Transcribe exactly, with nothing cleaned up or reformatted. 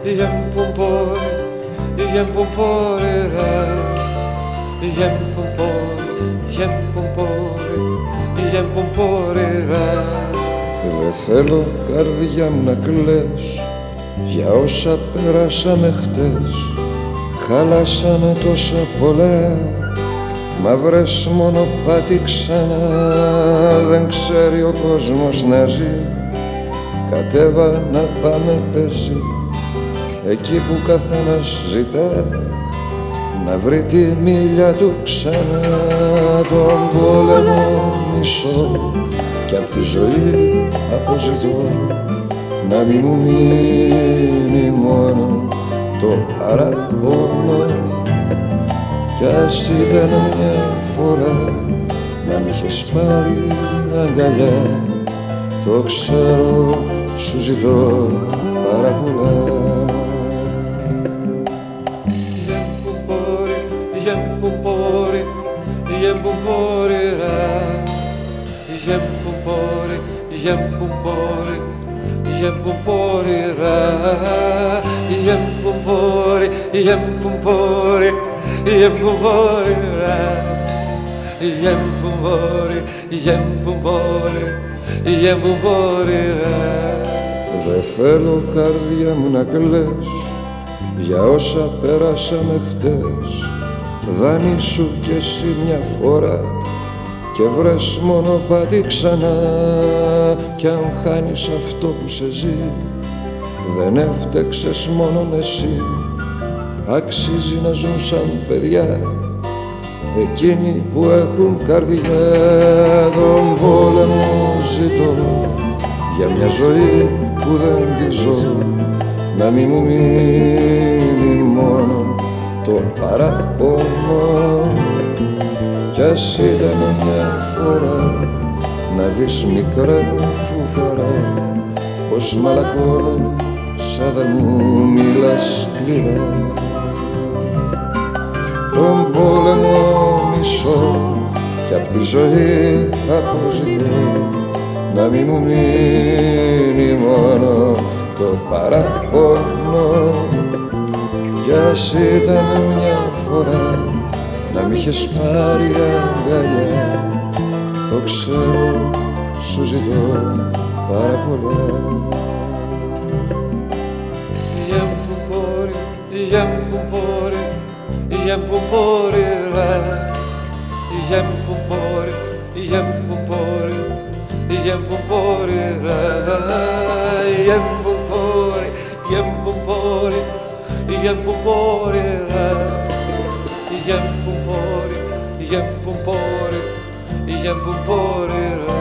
Yempumpore, yempumpore ra. Yempumpore, yempumpore, yempumpore ra. Δε θέλω καρδιά μου να κλαις για όσα πέρασαμε χτες. Χαλάσανε τόσα πολλά, μα βρες μονοπάτι ξανά. Δεν ξέρει ο κόσμος να ζει, κατέβα να πάμε πεζί. Εκεί που καθένας ζητά να βρει τη μίλια του ξανά. Τον πόλεμο μισώ κι απ' τη ζωή αποζητώ να μη μου μείνει μόνο το παραπονό. Κι ας ήταν μια φορά να μ' είχες πάρει αγκαλιά, το ξέρω σου ζητώ πάρα πολλά. Yempumpore, yempumpore ra. Yempumpore, yempumpore, yempumpore ra. Yempumpore, yempumpore, yempumpore ra. Yempumpore, yempumpore, yempumpore ra. Δε θέλω καρδιά μου να κλαις για όσα πέρασαμε χτες. Δανείσου κι εσύ μια φορά και βρες μονοπάτι ξανά. Κι αν χάνεις αυτό που σε ζει, δεν έφτεξες μόνον εσύ. Αξίζει να ζουν σαν παιδιά εκείνοι που έχουν καρδιά. Τον πόλεμο ζητώ για μια ζωή που δεν τη ζω, να μη μου μείνει μόνο το παραπονό. Κι ας ήταν μια φορά να δεις μικρά φουκαρά πως μαλακώνω σαν δεν μου μιλάς σκληρά. Τον πόλεμο μισώ κι απ' τη ζωή αποζητώ να μη μου μείνει μόνο το παραπονό. Κι ας ήταν μια φορά να μ' είχες πάρει αγκαλιά, το ξέρω σου ζητώ πάρα πολλά. Yempumpore, yempumpore, yempumpore ra. Yempumpore, yempumpore, yempumpore ra. Yempumpore, yempumpore, yempumpore ra. Yempumpore, yempumpore, yempumpore ra.